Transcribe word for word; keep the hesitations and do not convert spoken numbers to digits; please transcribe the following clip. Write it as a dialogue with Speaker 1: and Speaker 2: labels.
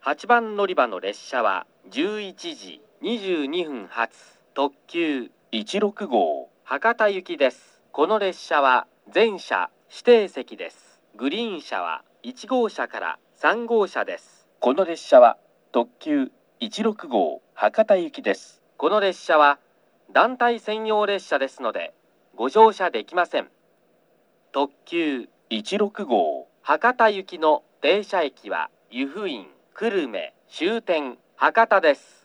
Speaker 1: はちばん乗り場の列車はじゅういちじにじゅうにふん発特急いちろくごう博多行きです。この列車は全車指定席です。グリーン車はいちごうしゃからさんごうしゃです。この列車は特急いちろくごう博多行きです。この列車は団体専用列車ですのでご乗車できません。特急いちろくごう博多行きの停車駅は湯布院、久留米、終点、博多です。